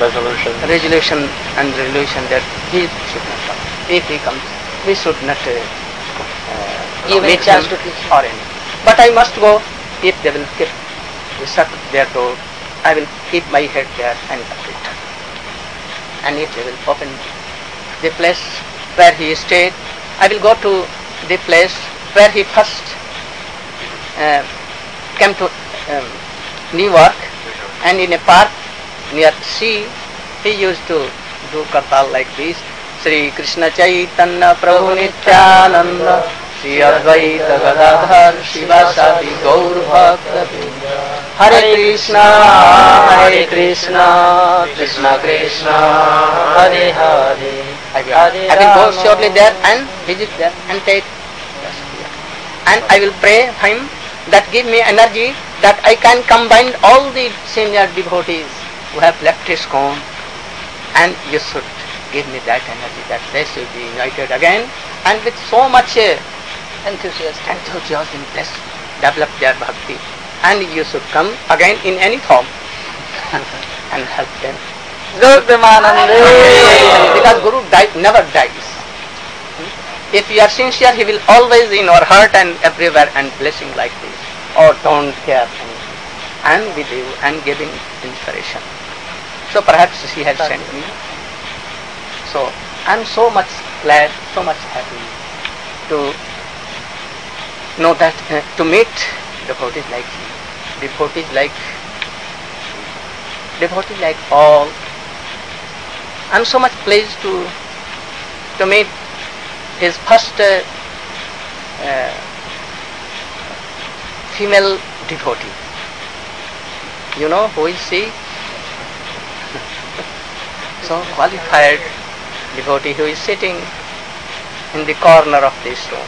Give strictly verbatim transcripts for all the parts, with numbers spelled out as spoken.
resolution, resolution and resolution that he should not come. If he comes, we should not uh, uh, give meet a chance him to teach. or any. But I must go. If they will keep shut their door, I will keep my head there and return. And if they will open the place where he stayed, I will go to the place where he first uh, came to um, New York, and in a park near sea, he used to do kartal like this. Sri Krishna Chaitanya Prabhu Nityananda Sri Advaita Gadadhar Shivasadi Gaur Bhakta Hare Krishna Hare Krishna Krishna Krishna Hare Hare. I will, I will go shortly there and visit there and take, and I will pray him that give me energy that I can combine all the senior devotees who have left ISKCON, and you should give me that energy that they should be united again, and with so much uh, Enthusiastic. enthusiasm let's develop their bhakti, and you should come again in any form and help them. Because Guru die, never dies. If you are sincere, he will always in our heart and everywhere and blessing like this. Or don't care and with you and giving inspiration. So perhaps he has sent me. So I am so much glad, so much happy to know that uh, to meet devotees like him, devotees like devotees like all. I am so much pleased to to meet his first uh, uh, female devotee. You know who is she? So qualified devotee who is sitting in the corner of this room.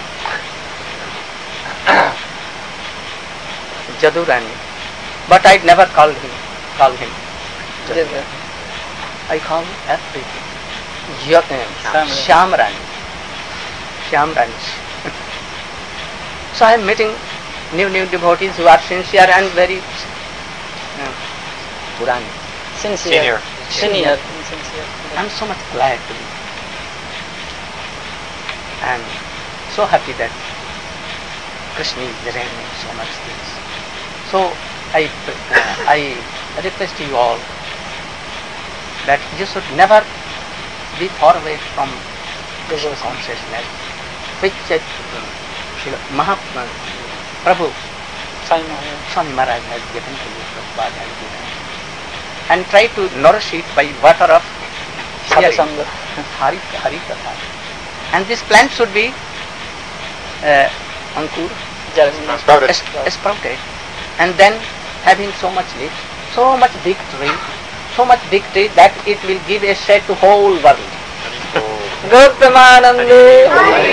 Jadurani. But I never called him. Call him. Jadurani. I call him everything. Shamrani. Shamrani. So I am meeting new new devotees who are sincere and very uh, Purani. Sincere. Senior. Senior. Sincere. I am so much glad to be. I am so happy that Krishna is learning so much things. So I uh, I request you all that you should never be far away from Krishna consciousness, which uh, Mahatma Prabhu Swami Maharaj has given to you, Prabhupada has given, and try to nourish it by water of Sadhusanga. Hari Hari Katha. And this plant should be uh, Ankur, Sprouted. es- sprouted, and then having so much leaf, so much big tree, so much big tree that it will give a shade to whole world. Gautamanande.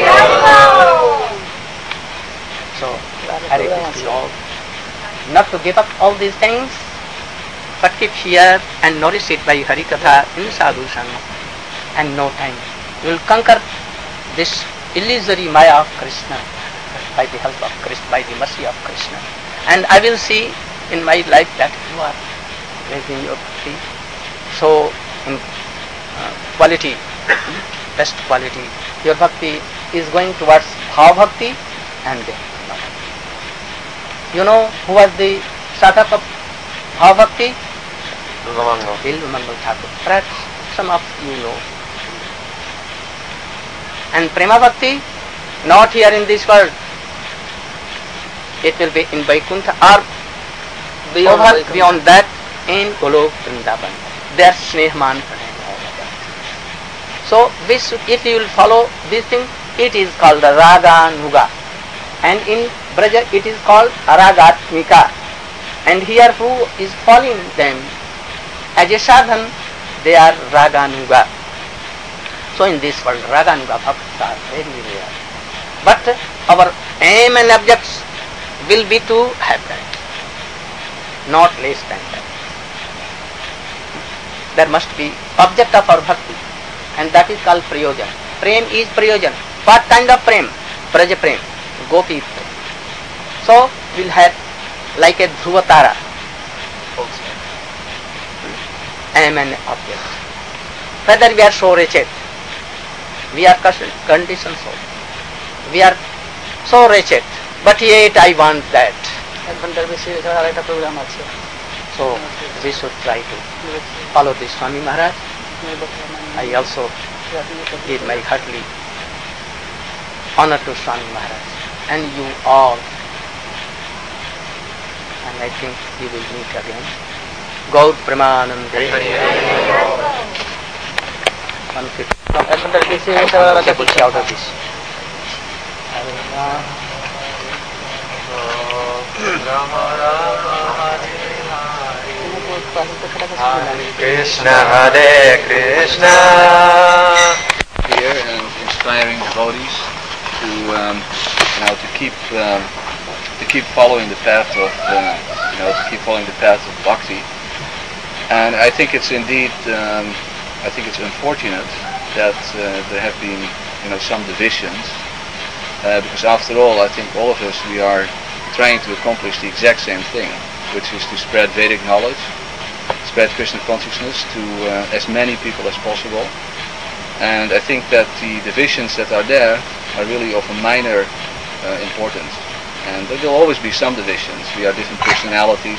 So I request you all not to give up all these things, but keep here and nourish it by Hari Katha in Sadhu Sangha, and no time you will conquer this illusory Maya of Krishna by the help of Krishna, by the mercy of Krishna. And I will see in my life that you are raising your bhakti so in uh, quality, best quality. Your bhakti is going towards Bhav Bhakti and then you know who was the sadhak of Bhav Bhakti? Bilva Mangal Thakur. Perhaps some of you know. And Prema Bhakti, not here in this world. It will be in Vaikuntha or Beyond over Vaikuntha. beyond that in Golok Vrindavan. There Snehman Pranay, all of that. So this, if you will follow this thing, it is called the Raga Nuga. And in Braja it is called Aragatmika. And here who is following them as a sadhan, they are Raganuga. So in this world, Raganuga bhaktas are very rare. But our aim and objects will be to have that, not less than that. There must be object of our bhakti, and that is called prayojan. Prem is prayojan. What kind of prem? Braja prem, gopi prem. So we'll have like a Dhruvatara. am an object. Whether we are so wretched, we are conditioned so. We are so wretched, but yet I want that. So we should try to follow this Swami Maharaj. I also give my heartily honor to Swami Maharaj and you all. And I think we will meet again. Gaur Premanande. one fifty. Out of this. Krishna Hare Krishna. Here and inspiring devotees to um, you know to keep um, to keep following the path of uh, you know to keep following the path of bhakti. And I think it's indeed um, I think it's unfortunate that uh, there have been you know some divisions uh, because after all I think all of us we are trying to accomplish the exact same thing, which is to spread Vedic knowledge, spread Krishna consciousness to uh, as many people as possible. And I think that the divisions that are there are really of a minor uh, importance. And there will always be some divisions. We are different personalities.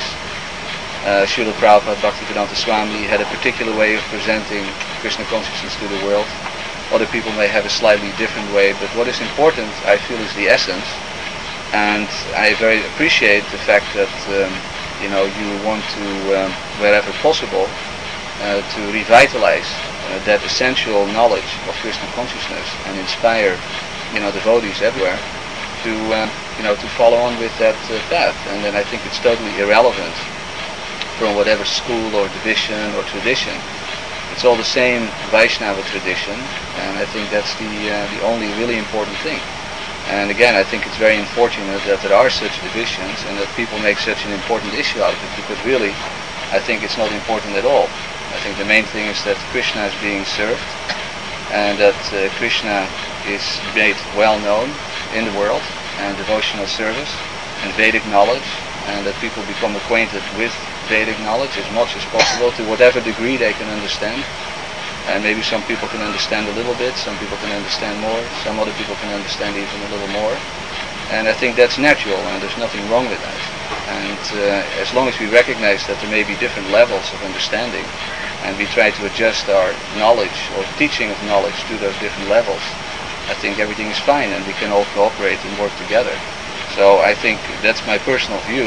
Uh, Srila Prabhupada, Bhaktivedanta Swami had a particular way of presenting Krishna consciousness to the world. Other people may have a slightly different way, but what is important, I feel, is the essence. And I very appreciate the fact that um, you know you want to, um, wherever possible, uh, to revitalize uh, that essential knowledge of Krishna consciousness and inspire you know devotees everywhere to uh, you know to follow on with that uh, path. And then I think it's totally irrelevant from whatever school or division or tradition. It's all the same Vaishnava tradition, and I think that's the uh, the only really important thing. And again, I think it's very unfortunate that there are such divisions and that people make such an important issue out of it, because really, I think it's not important at all. I think the main thing is that Krishna is being served and that uh, Krishna is made well known in the world, and devotional service and Vedic knowledge, and that people become acquainted with Vedic knowledge as much as possible to whatever degree they can understand. And maybe some people can understand a little bit, some people can understand more, some other people can understand even a little more. And I think that's natural, and there's nothing wrong with that. And uh, as long as we recognize that there may be different levels of understanding, and we try to adjust our knowledge or teaching of knowledge to those different levels, I think everything is fine, and we can all cooperate and work together. So I think that's my personal view.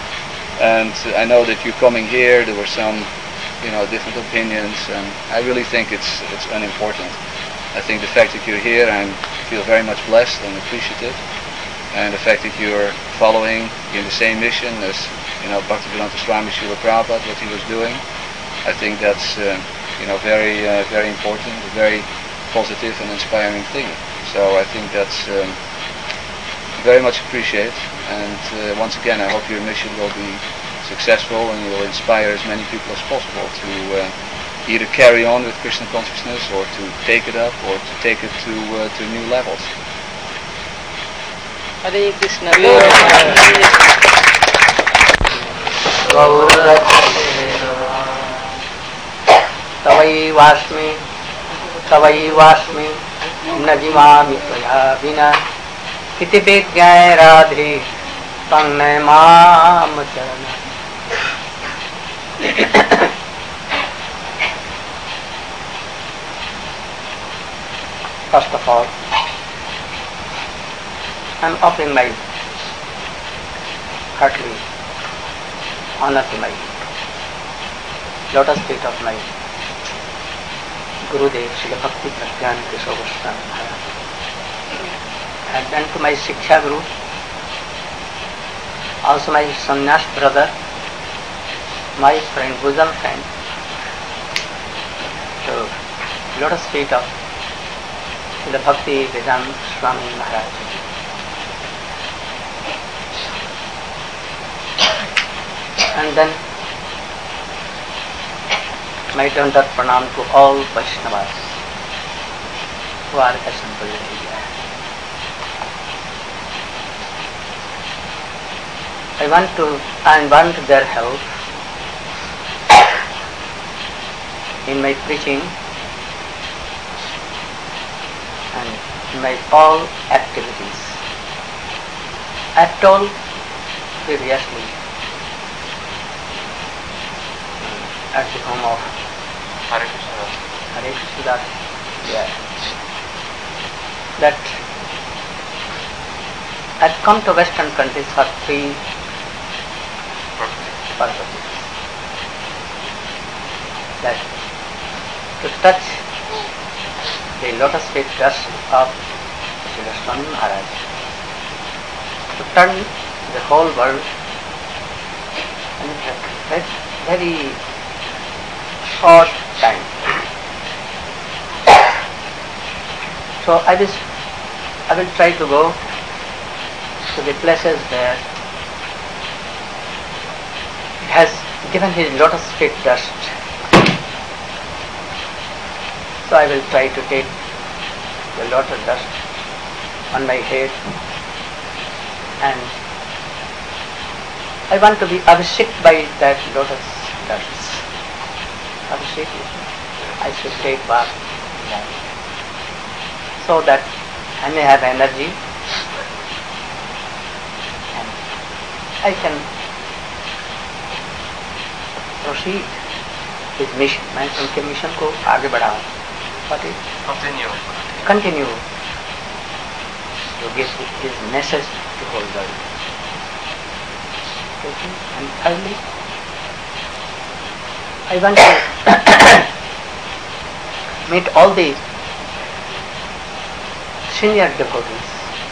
And I know that you're coming here, there were some you know, different opinions, and I really think it's it's unimportant. I think the fact that you're here, I feel very much blessed and appreciative, and the fact that you're following in the same mission as you know Bhaktivedanta Swami Srila Prabhupada, what he was doing, I think that's uh, you know very uh, very important, a very positive and inspiring thing. So I think that's um, very much appreciated, and uh, once again I hope your mission will be successful and you will inspire as many people as possible to uh, either carry on with Krishna consciousness or to take it up or to take it to uh, to new levels. Hare Krishna. Tavai vasmi, tavai vasmi, najimami tvaya vina, iti vidyai radhi, tanne mam charana. First of all, I am offering my heartily honor to my lotus feet of my Gurudev Srila Bhakti Pragyan Keshav Goswami Maharaj, and then to my Shiksha Guru, also my sannyas brother, my friend, bosom friend, to lotus feet of the Bhakti Vedanta Swami Maharaj. And then my dandat pranam to all Vaishnavas who are assembled here. I want to, I want their help in my preaching and in my all activities. I have told previously at the home of Hare Krishna. Hare Krishna, yeah, that I had come to Western countries for three purposes. That to touch the lotus feet dust of Srila Swami Maharaj, to turn the whole world, and it has very, very short time. So I will, I will try to go to the places where it has given his lotus feet dust. So I will try to take the lotus dust on my head, and I want to be abhishek by that lotus dust. Abhishek, I should take bath so that I may have energy and I can proceed his mission. मैं उनके mission को आगे बढ़ाऊं. What is? Continue. Continue to give his message to whole world. Okay. And thirdly, I want to meet all the senior devotees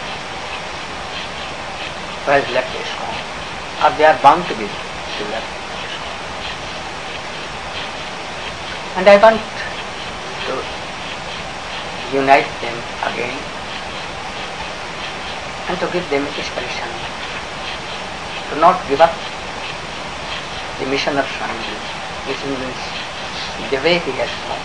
who has left ISKCON, or they are bound to be to left ISKCON. And I want to unite them again and to give them inspiration to not give up the mission of Swamiji, which means the way he has gone.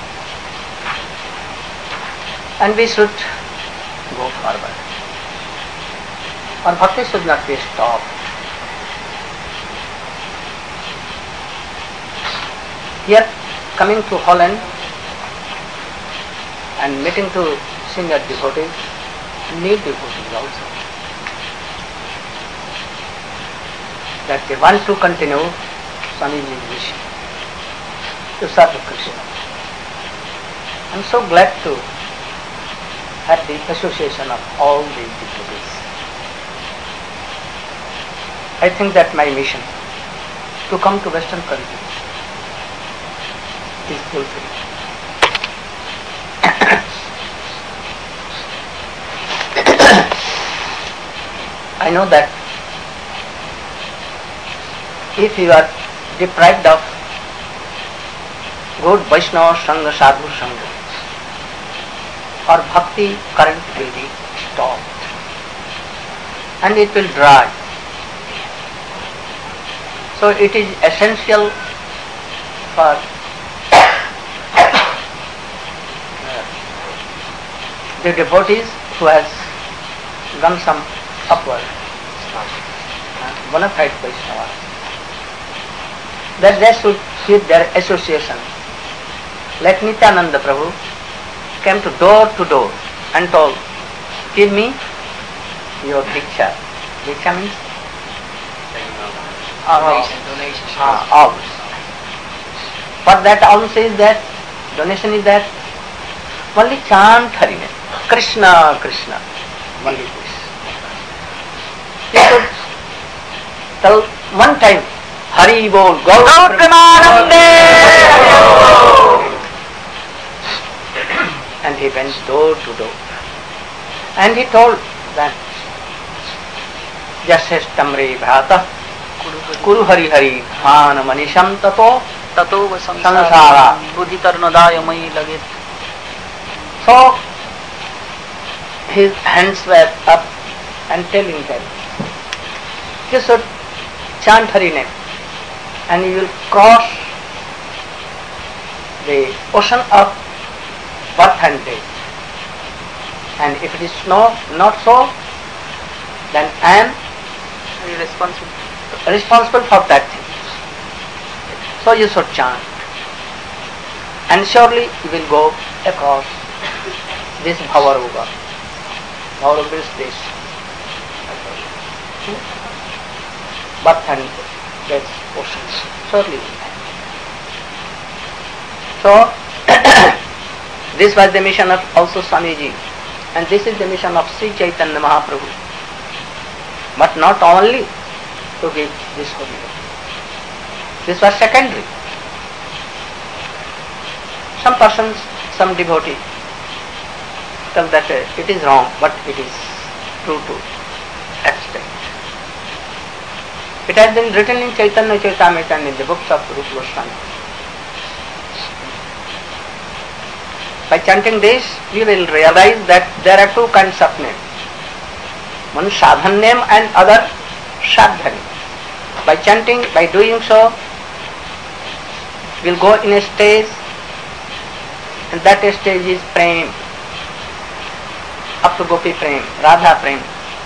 And we should go forward. Our bhakti should not be stopped. Here, coming to Holland and meeting to senior devotees, new devotees also, that they want to continue Swamiji's mission to serve Krishna. I am so glad to have the association of all these devotees. I think that my mission to come to Western countries is fulfilled. I know that if you are deprived of good Vaishnava Sangha, Sadhu Sangha, or bhakti current will be stopped and it will dry. So it is essential for the devotees who has done some upward, uh, bona fide Vaishnava, that they should keep their association. Like Nityananda Prabhu came to door to door and told, give me your diksha. Diksha means? Donation, donation. Uh, alms. What that alms is that, donation is that, only chant Hariname, Krishna, Krishna, only this. He should tell one time, Hari Bol, Gaur Premanande, and he went door to door. And he told that, Jasestamre Bhata, Kuru Hari Hari, Bhana Manisham Tato, Tato Samsara. samsara buddhi tarnodaya mai lage. So, his hands were up and telling them, you should chant Hariname and you will cross the ocean of birth and death. And if it is no, not so, then I am Are you responsible? responsible for that thing. So you should chant. And surely you will go across this Bhavaruga. Bhavaruga is this. Birth and death oceans. Surely. So, this was the mission of also Swamiji. And this is the mission of Sri Chaitanya Mahaprabhu. But not only to give this holy name. This was secondary. Some persons, some devotee tell that uh, it is wrong, but it is true to extent. It has been written in Chaitanya Charitamrita and in the books of Rupa Goswami. By chanting this, we will realize that there are two kinds of names. One sadhan name and other sadha name. By chanting, by doing so, we will go in a stage, and that stage is prem, up to Gopi prem, Radha prem.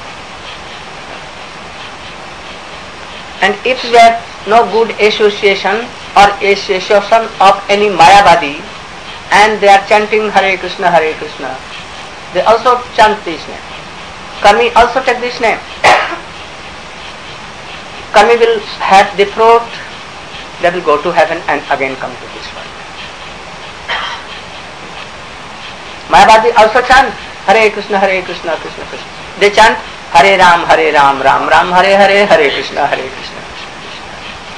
And if we have no good association or association of any Mayavadi, and they are chanting Hare Krishna, Hare Krishna, they also chant this name. Karmi also take this name. Karmi will have the fruit, they will go to heaven and again come to this world. Mayavadi also chant Hare Krishna, Hare Krishna, Krishna Krishna. They chant Hare Ram, Hare Ram, Ram Ram, Hare Hare, Hare Krishna, Hare Krishna, Krishna Krishna.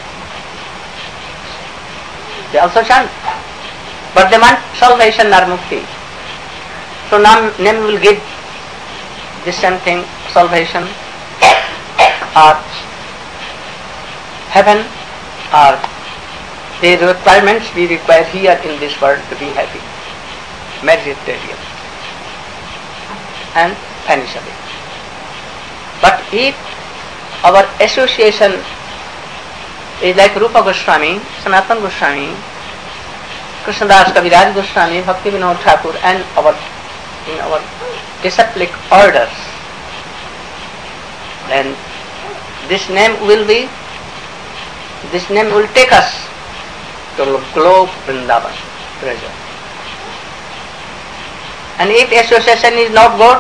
They also chant. But they want salvation or mukti. So now name will give the same thing, salvation or heaven, or the requirements we require here in this world to be happy, material and vanish away. But if our association is like Rupa Goswami, Sanatana Goswami, Krishnadas Kaviraj Goswami, Bhakti Vinod Thakur, and our in our disciplic orders, then this name will be, this name will take us to globe Vrindavan treasure. And if association is not good,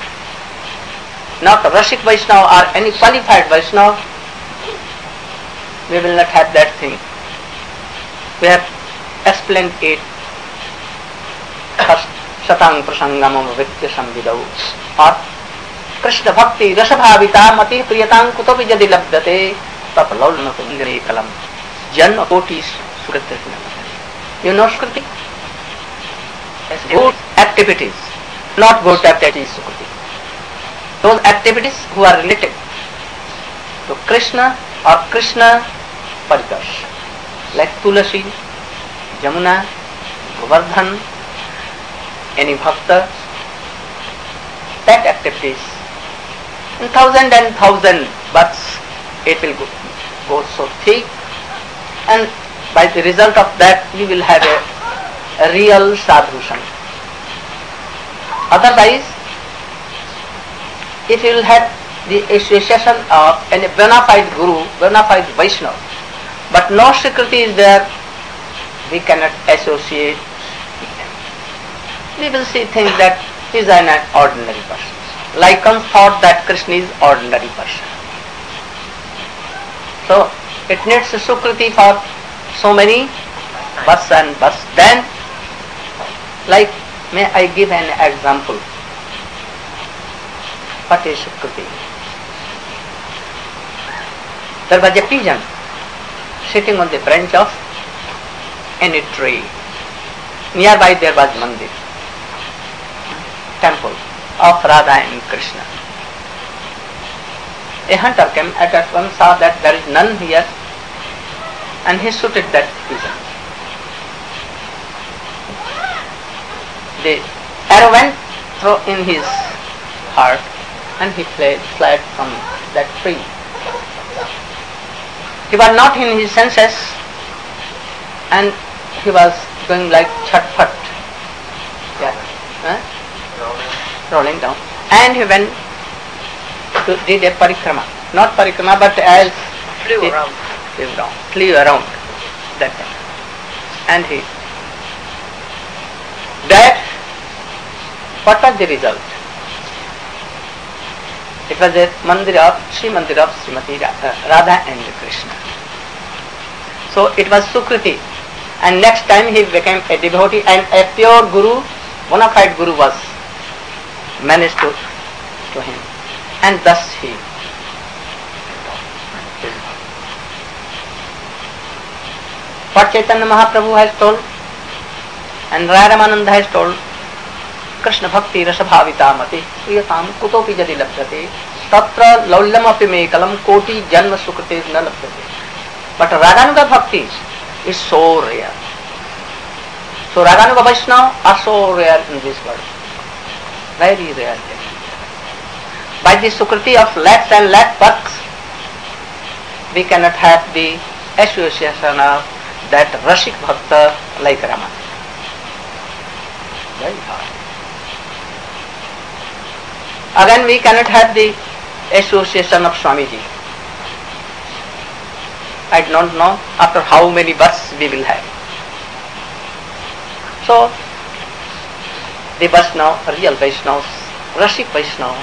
not Rashik Vaishnava or any qualified Vaishnava, we will not have that thing. We have explained it first. Satang prasangamam vitya samvidau, or Krishna bhakti rasabhavita mati priyatang kutopi jadi labdate tapalaulna kundre kalam janma kotis sukritis. You know Sukruti? Good activities, not good activities Sukruti. Those activities who are related to Krishna or Krishna Parikas, like Tulasi, Jamuna, Govardhan, any bhakta, that activities, in thousand and thousand births it will go, go so thick, and by the result of that we will have a, a real sadhushan. Otherwise, if you will have the association of a bona fide guru, bona fide Vaishnava, but no security is there, we cannot associate. We will see things that he is an ordinary person. Lycans thought that Krishna is ordinary person. So it needs a Sukriti for so many births and births. Then, like, may I give an example? What is Sukriti? There was a pigeon sitting on the branch of any tree. Nearby there was mandir, temple of Radha and Krishna. A hunter came at that one, saw that there is none here, and he shooted that pigeon. The arrow went through in his heart, and he fled, fled from that tree. He was not in his senses, and he was going like chatpat, yeah, huh? rolling down, and he went to did a parikrama, not parikrama, but as Flew he around. flew around, flew around that time, and he that what was the result? It was a mandir of Sri Mandir of Srimati Radha and Krishna. So it was Sukriti, and next time he became a devotee, and a pure guru, bona fide guru was managed to, to him, and thus he. What Chaitanya Mahaprabhu has told, and Raya Ramananda has told, Krishna Bhakti Rasabhavita Mati Priyatam Kutopi Jadi Labhyate Tatra Laulyam Api Mekalam Koti Janma Sukriti Na Labhyate. But Raganuga Bhakti is so rare. So Raganuga Vaishnava are so rare in this world. Very rare. By the Sukriti of lakhs and lakh bucks, we cannot have the association of that Rashik Bhakta like Rama. Very hard. Again, we cannot have the association of Swamiji. I don't know after how many births we will have. So, the Vaishnava, real Vaishnavas, Rashik Vaishnava,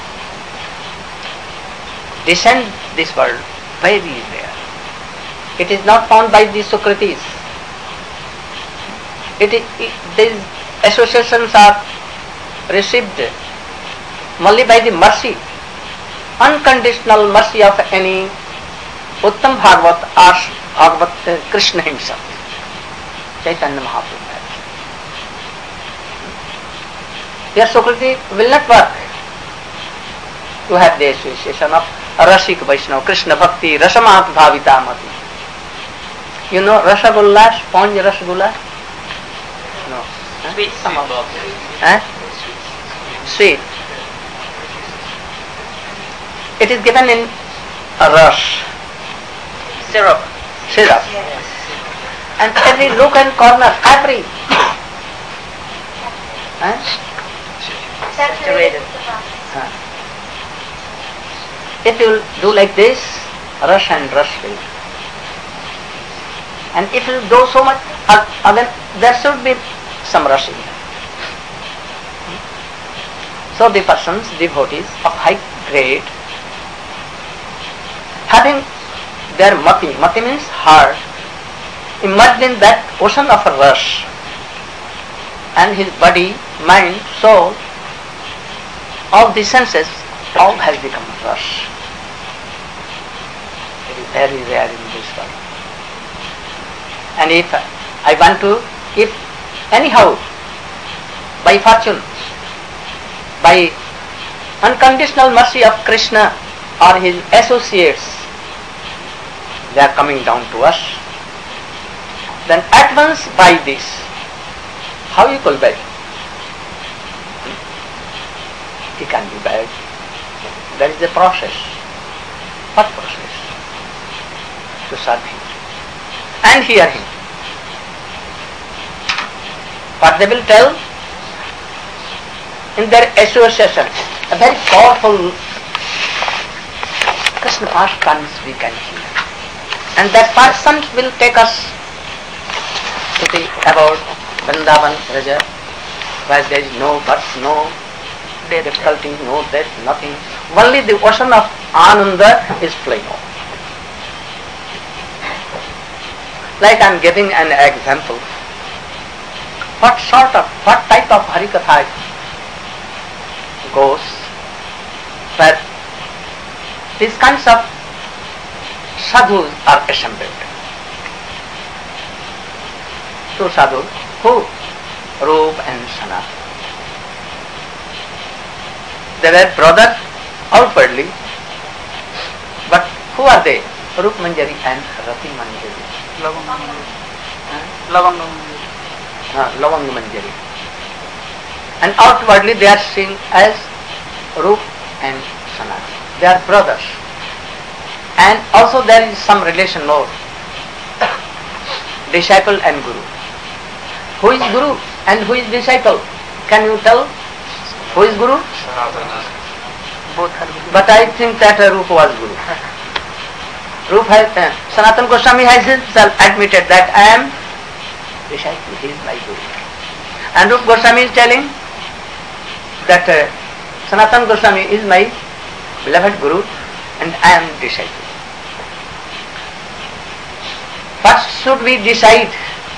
descend this world very rare. It is not found by the Sukritis. It, it, these associations are received only by the mercy, unconditional mercy of any Uttam Bhagavat or Bhagavat uh, Krishna himself, Chaitanya Mahaprabhu. Your Sukriti will not work to have the association of Rashik Vaishnava, Krishna Bhakti, Rasamah Bhavita Mati. You know Rasagulla, sponge Rasagulla? No. Sweet. Huh? Sweet. It is given in a rush, Syrup. syrup, and every nook and corner, every huh? Saturated. Huh. If you do like this, rush and rush will. And if you do so much, uh, uh, then there should be some rushing. So the persons, devotees of high grade, having their mati, mati means heart, immersed in that ocean of a rush, and his body, mind, soul, all the senses, all has become rush. It is very rare in this world. And if I want to, if anyhow, by fortune, by unconditional mercy of Krishna or his associates, they are coming down to us, then at once buy this. How you could buy? He can be bad. There is a process. What process? To serve him and hear him. What they will tell in their association, a very powerful Krishna pastimes we can hear. And that person will take us to the about Vrindavan, Raja, where there is no birth, no difficulty, no death, nothing. Only the ocean of Ananda is flowing on. Like I am giving an example. What sort of, what type of Harikatha goes, where these kinds of sadhus are assembled. Two sadhus, who? Rup and Sanat. They were brothers outwardly, but who are they? Rup Manjari and Rati Manjari. Lavang Huh? Lavang Uh, Lavang Manjari. And outwardly they are seen as Rup and Sanat. They are brothers. And also there is some relation more. Disciple and Guru. Who is Guru and who is disciple? Can you tell who is Guru? both are good. But I think that uh, Rupa was Guru. Rupa has, uh, Sanatana Goswami has himself admitted that I am disciple, he is my Guru. And Rupa Goswami is telling that uh, Sanatana Goswami is my beloved Guru and I am disciple. First should we decide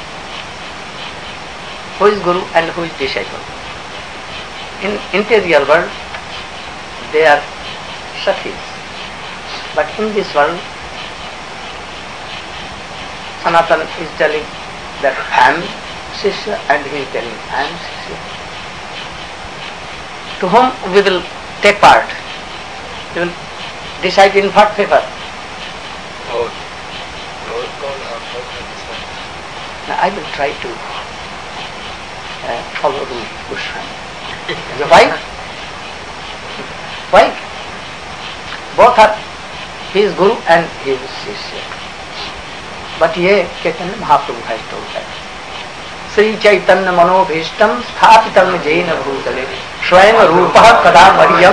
who is Guru and who is disciple. In interior world, they are Sakhis. But in this world, Sanatana is telling that I am Shishya and he is telling I am Shishya. To whom we will take part? We will decide in what favor? Both. Both God or both at the same time. Now I will try to uh, follow Rupa Goswami. Why? Why? Both are, he is Guru and he is Shishya. But ye Chaitanya Mahaprabhu has told that. Sri Chaitanya Manobhishtam Sthapitam Jaina Bhutale Swayam Rupaha Kada Variyam.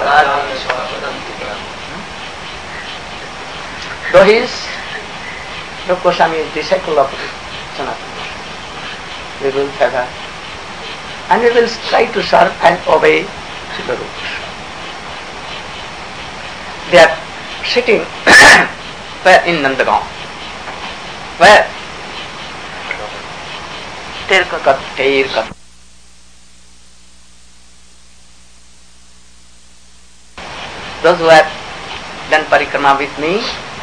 Though he is, Rupa Goswami is disciple of Sanatana, we will favor and we will try to serve and obey Srila Rupa Goswami. They are sitting where in Nandagaon. Where? Terkat. Terkat. Those who have done parikrama with me,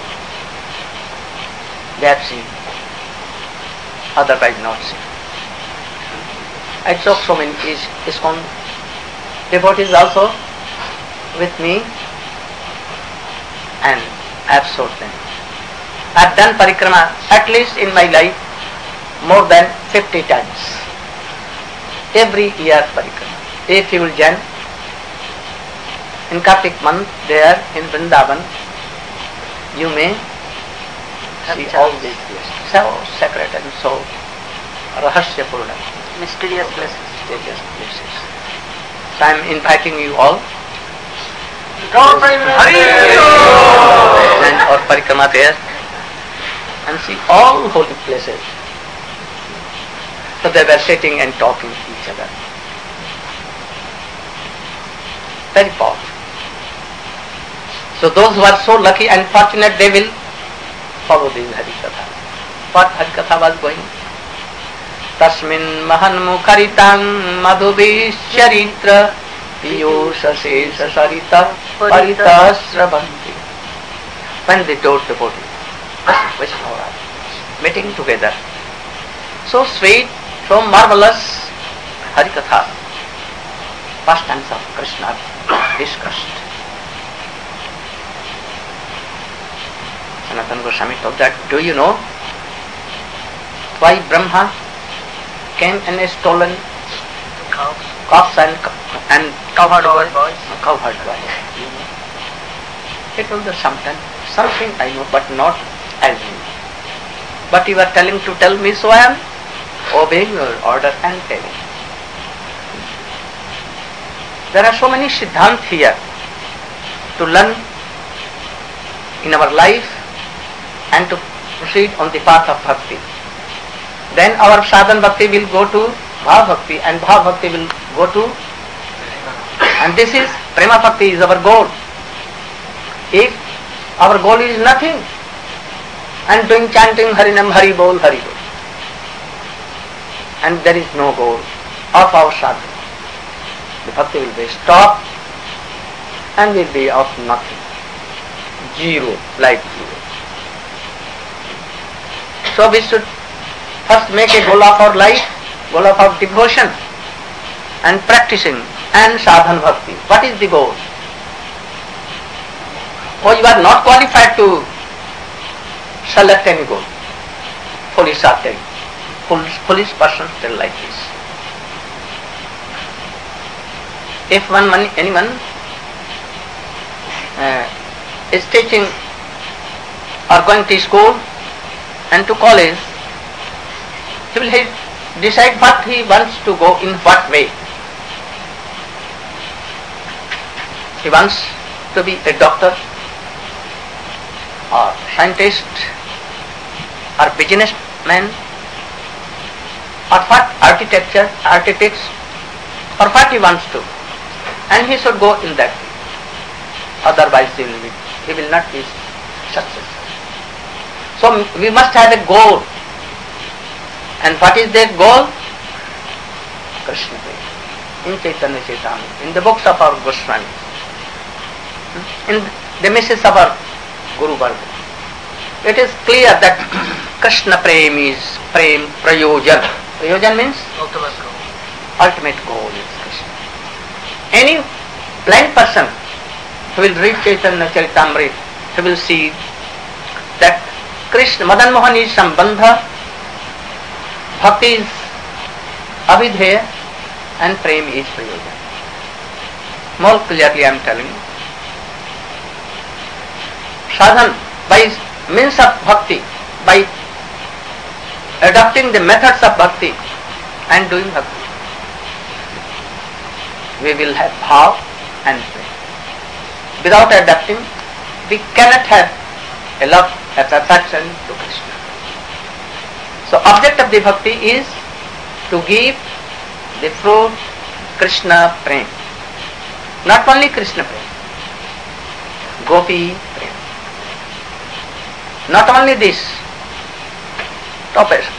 they have seen, otherwise not seen. I saw so many is ISKCON devotees also with me, and I have sought them. I have done parikrama at least in my life more than fifty times. Every year parikrama. If you will join in Kartik month there in Vrindavan, you may see all these places. So sacred and so rahasya purna. Mysterious places. Mysterious places. So I am inviting you all and or parikrama there and see all holy places. So they were sitting and talking to each other. Very powerful. So those who are so lucky and fortunate, they will follow this Harikatha. What Harikatha was going? Tasmin mahan mukharitam madhubisharitra piyosha sesha sarita paritasravanti. When they told the body, Vaishnava, meeting together, so sweet, so marvelous Harikatha, pastimes of Krishna discussed. Sanatana Goswami told that, do you know why Brahma came and stolen calves and and cowherd boys? Cowherd boys. He told us sometime, something I know, but not as you. But you are telling to tell me, so I am obeying your order and telling. There are so many siddhant here to learn in our life and to proceed on the path of bhakti. Then our sadhan bhakti will go to bhav bhakti and bhav bhakti will go to, and this is prema bhakti is our goal. If our goal is nothing and doing chanting Harinam Hari Bol Hari Bol, and there is no goal of our sadhana, the bhakti will be stopped and will be of nothing, zero, like zero. So we should first make a goal of our life, goal of our devotion and practicing and sadhana bhakti. What is the goal? Oh, you are not qualified to select any goal. Foolish are telling. Foolish, foolish persons tell like this. If one, anyone uh, is teaching or going to school and to college, he will decide what he wants to go in what way. He wants to be a doctor or scientist or businessman or what architecture, architects, or what he wants to, and he should go in that way. Otherwise he will, be, he will not be successful. So we must have a goal. And what is that goal? Krishna. In Chaitanya Chaitamrita, in the books of our Goswami, in the message of our Guru Varga, it is clear that Krishna Prem is Prem Prayojan. Prayojan means Ultimate goal. ultimate goal is Krishna. Any blind person who will read Chaitanya Charitamrita, he will see that Krishna, Madan Mohan is Sambandha, Bhakti is Abhidheya, and Prem is Prayojan. More clearly I am telling you. Sadhan, by means of Bhakti, by adopting the methods of Bhakti and doing Bhakti, we will have bhav and prem. Without adapting, we cannot have a love, attraction to Krishna. So object of the bhakti is to give the fruit Krishna prem. Not only Krishna prem, Gopi prem. Not only this, topic,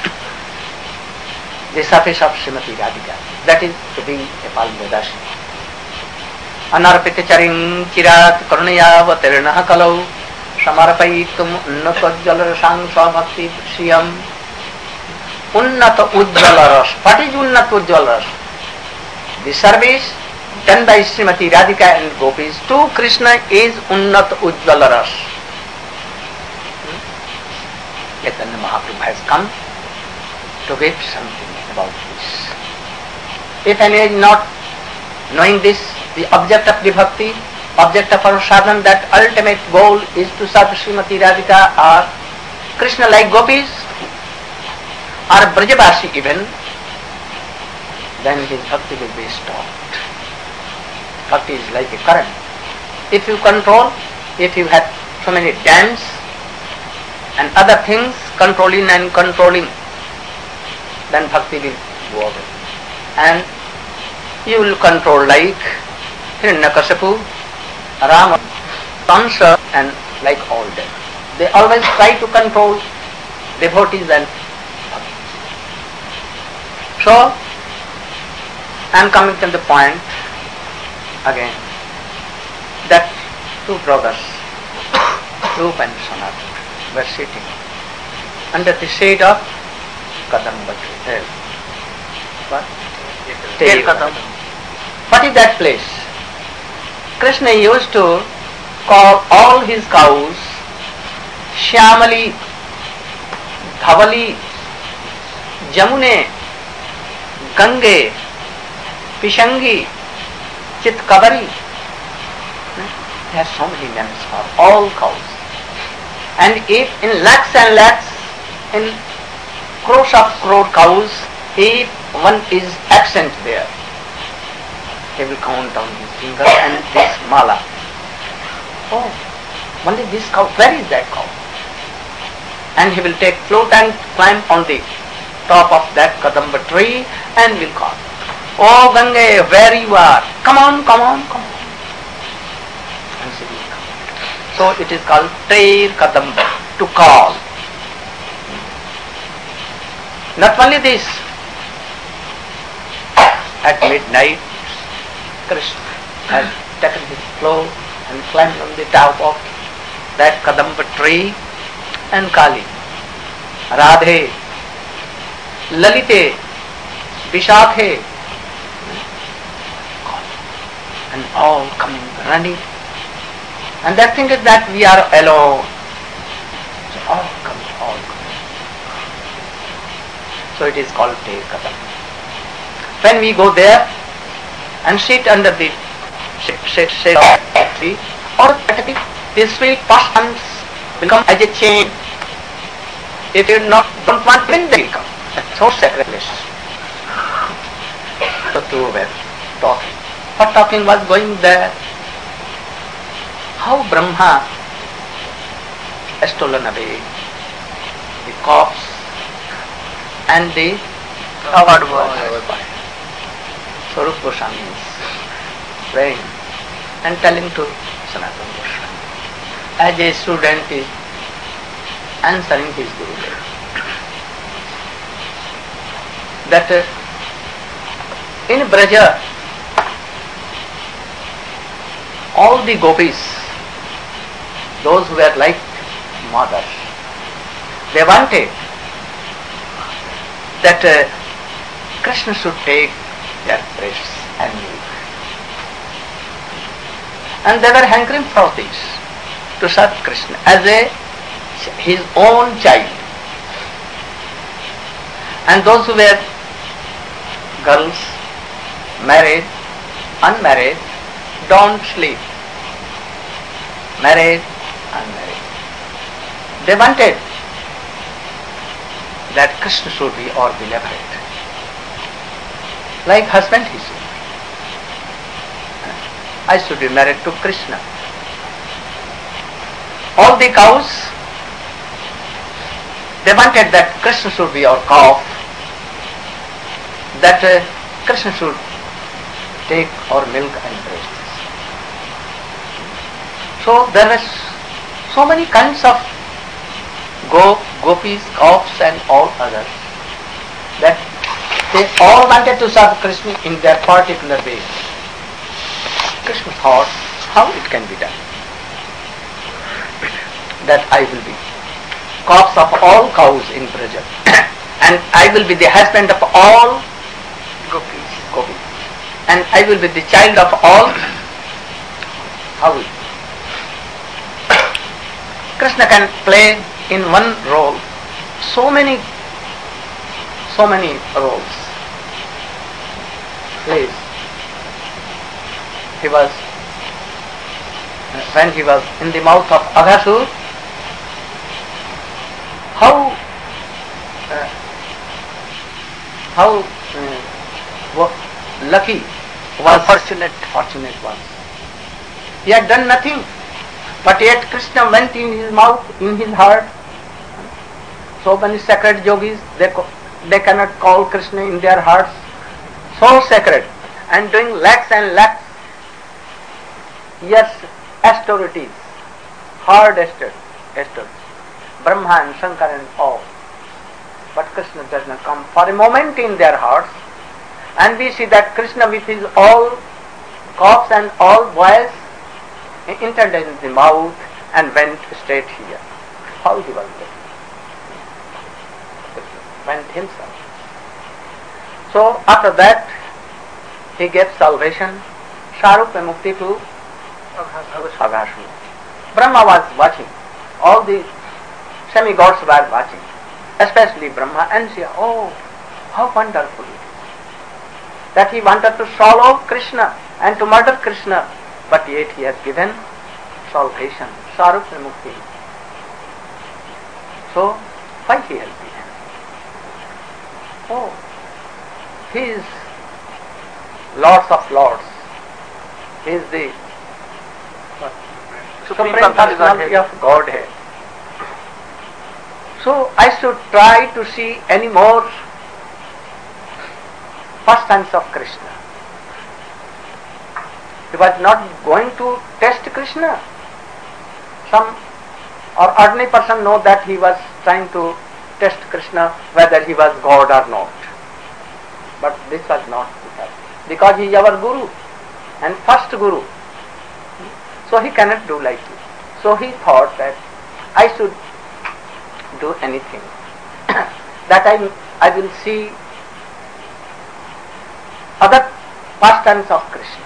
the surface of Srimati Radhika, that is to be a Palmodashini. Anarpita charing chirat karunaya vatirna kalau samarpaitum unnata jalarasang swabhakti shriyam. Unnata ujjalaras. What is unnata ujjalaras? The service done by Srimati Radhika and Gopis to Krishna is unnata ujjalaras. Chaitanya Mahaprabhu has come to give something about this. If any is not knowing this, the object of the bhakti, object of our sadhana, that ultimate goal is to serve Srimati Radhika or Krishna like Gopis or Brajavasi even, then his bhakti will be stopped. Bhakti is like a current. If you control, if you have so many dams and other things controlling and controlling, then bhakti will go away. And you will control like Hiranyakashipu, Rama, Kamsa, and like all them. They always try to control devotees and bhakti. So, I am coming to the point again that two brothers, Rupa and Sanatana, were sitting under the shade of Kadamba tree. What? Tel Kadam. What is that place? Krishna used to call all his cows Shyamali, Dhavali, Jamune, Gange, Pishangi, Chitkabari. There are so many names for all cows. And if in lakhs and lakhs, in crores of crore cows, if one is absent there, he will count on his finger and this mala. Oh, only this cow, where is that cow? And he will take float and climb on the top of that Kadamba tree and will call, "Oh Gange, where you are? Come on, come on, come on." And she will come. So it is called Trair Kadamba, to call. Not only this, at midnight, Krishna has taken his float and climbed on the top of that Kadamba tree, and Kali, Radhe, Lalite, Vishakhe, and all coming running. And that thing is that we are alone. So all come, all come. So it is called Trair Kadamba. When we go there and sit under the shade of the tree, automatically the sweet passions will come as a chain. If you not, don't want wind, they will come. That's so sacrilegious. The two were talking. What talking was going there? How Brahma has stolen away the corpse and the Award was so Rupa Goswami is praying and telling to Sanatana Goswami as a student is answering his Gurudev that uh, in Braja all the gopis, those who were like mothers, they wanted that uh, Krishna should take their breasts and milk. And they were hankering for this, to serve Krishna as a his own child. And those who were girls, married, unmarried, don't sleep. Married, unmarried. They wanted that Krishna should be our beloved. Like husband he should be. I should be married to Krishna. All the cows, they wanted that Krishna should be our calf, that uh, Krishna should take our milk and breasts. So there were so many kinds of go, gopis, calves and all others that they all wanted to serve Krishna in their particular way. Krishna thought how it can be done. That I will be calves of all cows in Braja and I will be the husband of all gopis, gopis. And I will be the child of all. How will Krishna can play in one role so many so many roles. Please, he was when he was in the mouth of Aghasur, how uh, how uh, lucky was fortunate fortunate was. He had done nothing, but yet Krishna went in his mouth, in his heart. So many sacred yogis, they, they cannot call Krishna in their hearts. So sacred, and doing lakhs and lakhs years austerities, hard austerities, Brahma and Shankar and all. But Krishna does not come for a moment in their hearts. And we see that Krishna with his all coughs and all voice entered in the mouth and went straight here. How he was there? Went himself. So after that he gave salvation, Sharupa Mukti to Aghasur. Brahma was watching. All the semi-gods were watching. Especially Brahma and Shiva. Oh, how wonderful it is. That he wanted to swallow Krishna and to murder Krishna. But yet he has given salvation, Sharupa Mukti. So, why he has given? Oh, he is Lords of Lords. He is the Supreme Personality of Godhead. So, I should try to see any more first sense of Krishna. He was not going to test Krishna. Some or ordinary person know that he was trying to test Krishna whether he was God or not. But this was not because he is our Guru and first Guru. So he cannot do like this. So he thought that I should do anything that I I will see other pastimes of Krishna.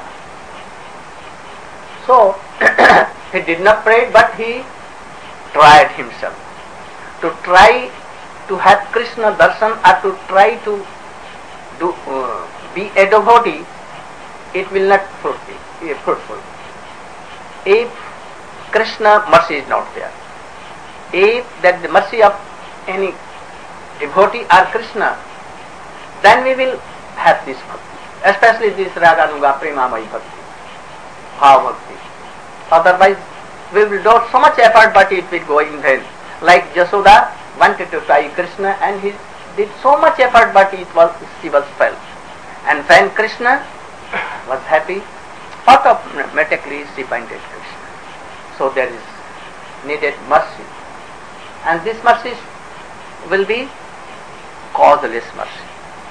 So he did not pray, but he tried himself to try to have Krishna darshan or to try to do uh, be a devotee. It will not be fruitful if Krishna mercy is not there. If that the mercy of any devotee or Krishna, then we will have this bhakti, especially this Raganuga Premamai bhakti, Bhava bhakti. Otherwise, we will do so much effort, but it will go in vain. Like Jasoda wanted to try Krishna and his did so much effort, but it was she was failed. And when Krishna was happy, automatically she binded Krishna. So there is needed mercy, and this mercy will be causeless mercy.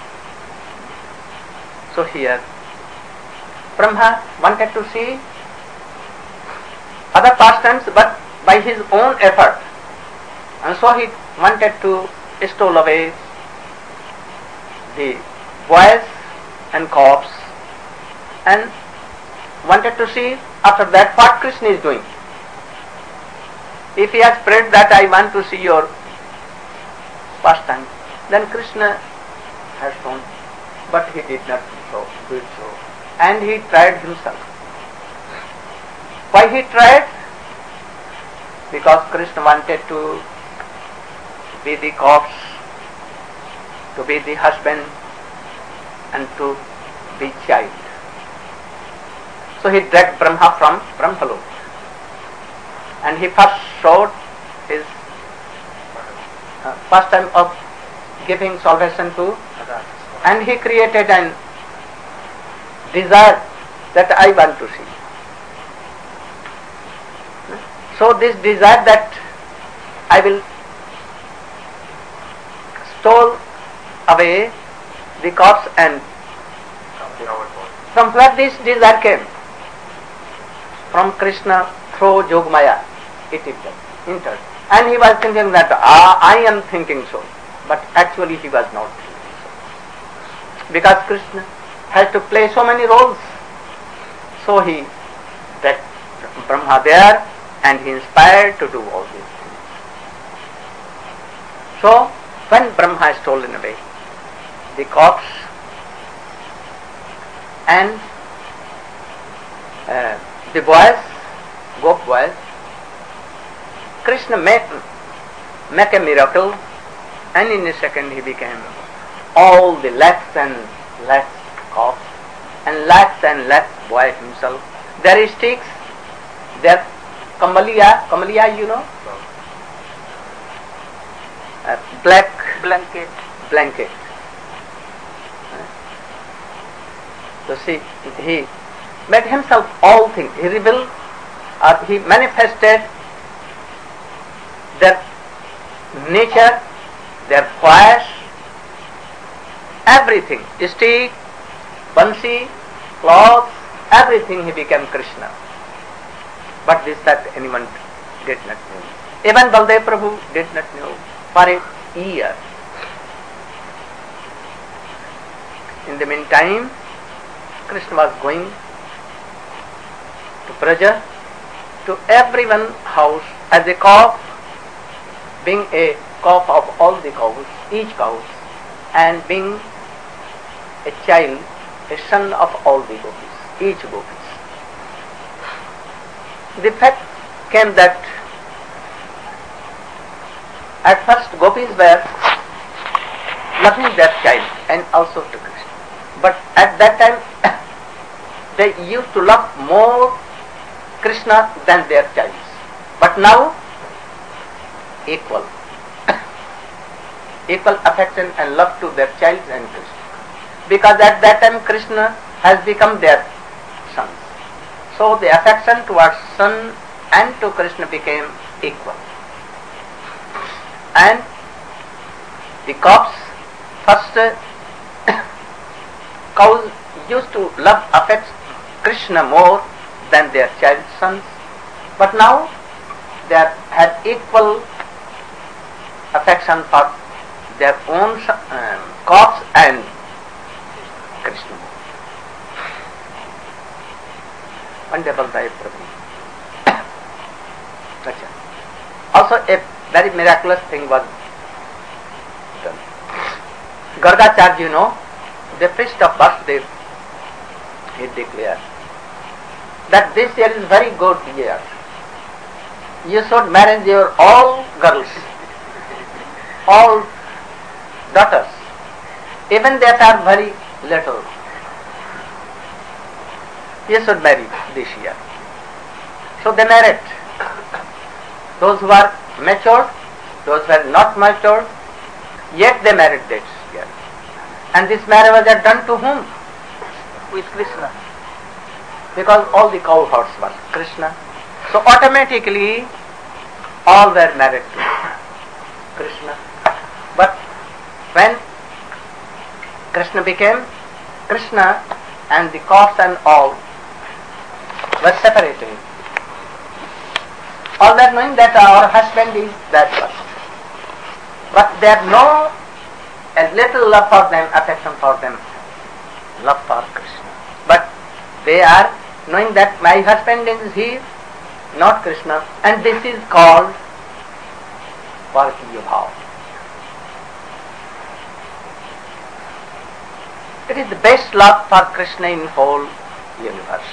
So here Brahma wanted to see other pastimes, but by his own effort, and so he wanted to stole away the boys and corpse, and wanted to see after that what Krishna is doing. If he has prayed that I want to see your pastime, then Krishna has shown, but he did not so, do it so, and he tried himself. Why he tried? Because Krishna wanted to be the corpse, to be the husband, and to be child. So he dragged Brahma from Brahmalok, and he first showed his uh, pastime of giving salvation to, and he created an desire that I want to see. So this desire that I will stole away the corpse, and from where this desire came? From Krishna through Jogmaya it entered. And he was thinking that ah, I am thinking so, but actually he was not thinking so. Because Krishna has to play so many roles. So he that Brahma there, and he inspired to do all these things. So when Brahma has stolen away the corpse and uh, the boys, Gop boys, Krishna make, make a miracle, and in a second he became all the lakhs and lakhs corpse and lakhs and lakhs boy himself. There is sticks, there Kamaliya, Kamaliya you know? Uh, black Blanket. blanket. So see, he made himself all things. He revealed, or he manifested their nature, their flash, everything. Stick, bansi, cloth, everything he became Krishna. But this that anyone did not know. Even Baldev Prabhu did not know for a year. In the meantime, Krishna was going to Braja, to everyone's house as a calf, being a calf of all the cows, each cow, and being a child, a son of all the gopis, each gopis. The fact came that at first gopis were loving their child and also to Krishna. But at that time they used to love more Krishna than their child. But now equal. Equal affection and love to their child and Krishna. Because at that time Krishna has become their son. So the affection towards son and to Krishna became equal. And the cows, first uh, cows used to love, affect Krishna more than their child sons. But now they are, have equal affection for their own um, cows and Krishna. Wonderful Baldev Prabhu. Also a very miraculous thing was done. Gargacharya, you know, the priest of Vasudev, he declared that this year is very good year. You should marry your all girls, all daughters, even that are very little. You should marry this year. So they married. Those who are matured, those who are not matured, Yet they married that girl. And this marriage was done to whom? With Krishna. Because all the cowherds were Krishna. So automatically all were married to Krishna. But when Krishna became Krishna and the calves and all were separated, all were knowing that our husband is that person. But they have no a little love for them, affection for them, love for Krishna. But they are knowing that my husband is he, not Krishna, and this is called Parkiya Bhav. It is the best love for Krishna in whole universe.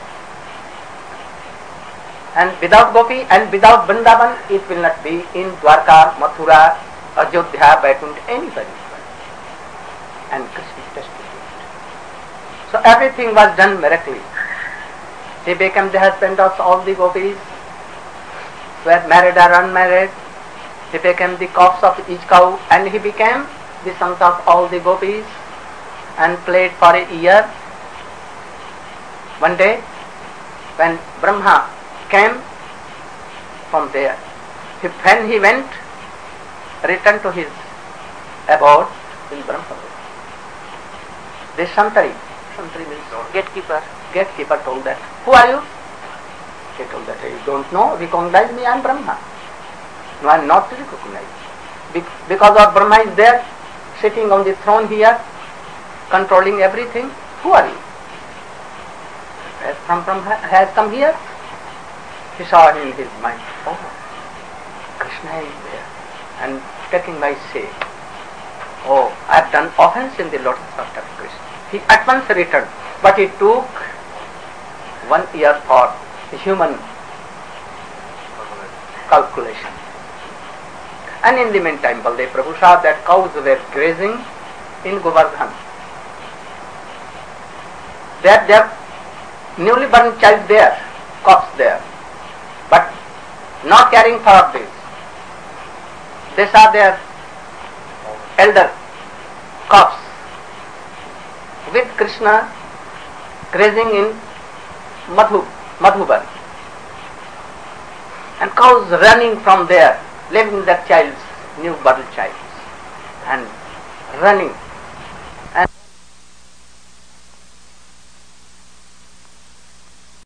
And without Gopi and without Vrindavan, it will not be in Dwarka, Mathura, Ajodhya, Vaikuntha, anybody. And Krishna tested it. So everything was done miraculously. He became the husband of all the gopis, were married or unmarried. He became the calves of each cow, and he became the sons of all the gopis, and played for a year. One day, when Brahma came from there, he, when he went, returned to his abode in Brahma, the Shantari, Shantari means Gatekeeper. gatekeeper told that, who are you? He told that, you don't know, recognize me, I am Brahma. No, I am not recognized. Be- because of Brahma is there, sitting on the throne here, controlling everything. Who are you? As from Brahma has come here, he saw in his mind, oh, Krishna is there, and taking my say, oh, I have done offense in the lotus feet of Krishna. He at once returned, but it took one year for the human calculation. And in the meantime, Baldev Prabhu saw that cows were grazing in Govardhan. That their newly born child there, calves there, but not caring for this. They saw their elder calves with Krishna grazing in Madhu, Madhuban, and cows running from there, leaving their child's new born child, and running